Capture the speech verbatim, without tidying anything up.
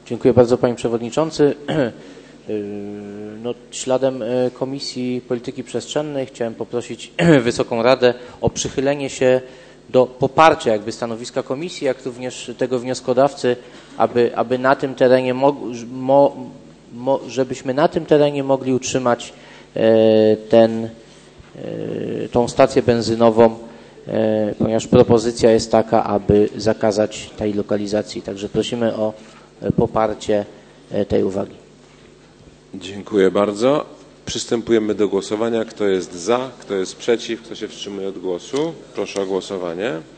Dziękuję bardzo, panie przewodniczący. No, śladem Komisji Polityki Przestrzennej chciałem poprosić Wysoką Radę o przychylenie się do poparcia jakby stanowiska komisji, jak również tego wnioskodawcy, aby, aby na tym terenie mo, mo, mo, żebyśmy na tym terenie mogli utrzymać ten, tą stację benzynową, ponieważ propozycja jest taka, aby zakazać tej lokalizacji. Także prosimy o poparcie tej uwagi. Dziękuję bardzo. Przystępujemy do głosowania. Kto jest za, kto jest przeciw, kto się wstrzymuje od głosu? Proszę o głosowanie.